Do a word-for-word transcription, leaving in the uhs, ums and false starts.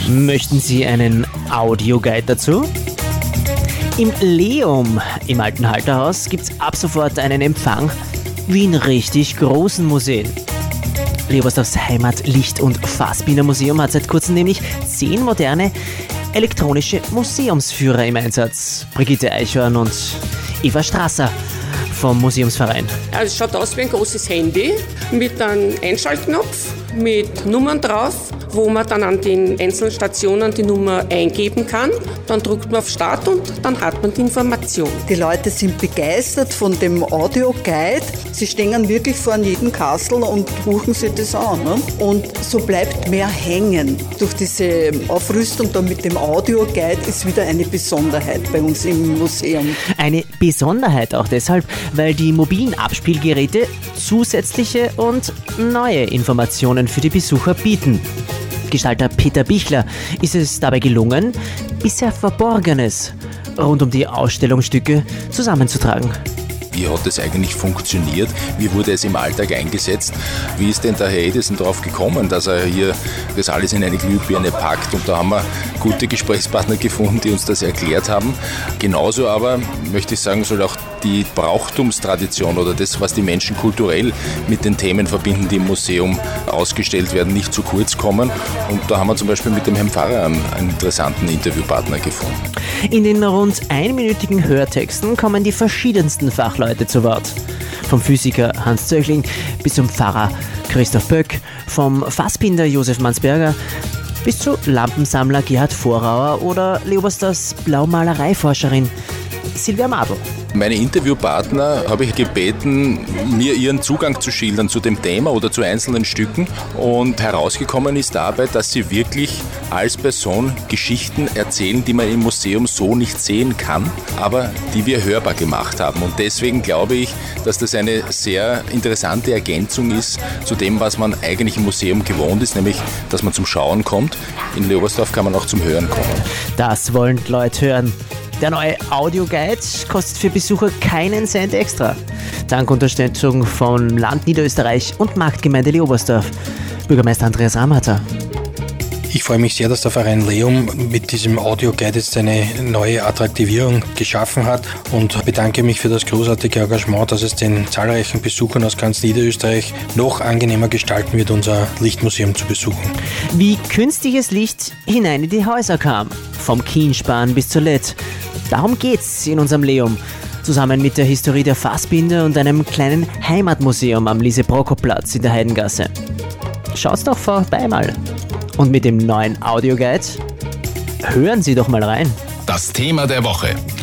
Möchten Sie einen Audioguide dazu? Im Leum im Alten Halterhaus gibt es ab sofort einen Empfang wie in richtig großen Museen. Leobersdorfs Heimat-, Licht- und Fassbinder-Museum hat seit kurzem nämlich zehn moderne elektronische Museumsführer im Einsatz. Brigitte Eichhorn und Eva Strasser vom Museumsverein. Also es schaut aus wie ein großes Handy mit einem Einschaltknopf, mit Nummern drauf, wo man dann an den einzelnen Stationen die Nummer eingeben kann. Dann drückt man auf Start und dann hat man die Information. Die Leute sind begeistert von dem Audioguide. Sie stehen wirklich vor jedem Kastel und rufen sich das an. Ne? Und so bleibt mehr hängen. Durch diese Aufrüstung da mit dem Audioguide ist wieder eine Besonderheit bei uns im Museum. Eine Besonderheit auch deshalb, weil die mobilen Abspielgeräte zusätzliche und neue Informationen für die Besucher bieten. Gestalter Peter Bichler ist es dabei gelungen, bisher Verborgenes rund um die Ausstellungsstücke zusammenzutragen. Wie hat es eigentlich funktioniert? Wie wurde es im Alltag eingesetzt? Wie ist denn der Herr Edison darauf gekommen, dass er hier das alles in eine Glühbirne packt? Und da haben wir gute Gesprächspartner gefunden, die uns das erklärt haben. Genauso aber, möchte ich sagen, soll auch die Brauchtumstradition oder das, was die Menschen kulturell mit den Themen verbinden, die im Museum ausgestellt werden, nicht zu kurz kommen. Und da haben wir zum Beispiel mit dem Herrn Pfarrer einen, einen interessanten Interviewpartner gefunden. In den rund einminütigen Hörtexten kommen die verschiedensten Fachleute zu Wort. Vom Physiker Hans Zöchling bis zum Pfarrer Christoph Böck, vom Fassbinder Josef Mansberger bis zu Lampensammler Gerhard Vorauer oder Leobersdorfs Blaumalereiforscherin Silvia Madl. Meine Interviewpartner habe ich gebeten, mir ihren Zugang zu schildern zu dem Thema oder zu einzelnen Stücken. Und herausgekommen ist dabei, dass sie wirklich als Person Geschichten erzählen, die man im Museum so nicht sehen kann, aber die wir hörbar gemacht haben. Und deswegen glaube ich, dass das eine sehr interessante Ergänzung ist zu dem, was man eigentlich im Museum gewohnt ist, nämlich, dass man zum Schauen kommt. In Leobersdorf kann man auch zum Hören kommen. Das wollen die Leute hören. Der neue Audioguide kostet für Besucher keinen Cent extra. Dank Unterstützung vom Land Niederösterreich und Marktgemeinde Leobersdorf. Bürgermeister Andreas Ramharter. Ich freue mich sehr, dass der Verein Leum mit diesem Audioguide jetzt eine neue Attraktivierung geschaffen hat und bedanke mich für das großartige Engagement, dass es den zahlreichen Besuchern aus ganz Niederösterreich noch angenehmer gestalten wird, unser Lichtmuseum zu besuchen. Wie künstliches Licht hinein in die Häuser kam, vom Kienspan bis zur L E D. Darum geht's in unserem Leum, zusammen mit der Historie der Fassbinder und einem kleinen Heimatmuseum am Lise-Prokop-Platz in der Heidengasse. Schaut's doch vorbei mal. Und mit dem neuen Audioguide hören Sie doch mal rein. Das Thema der Woche.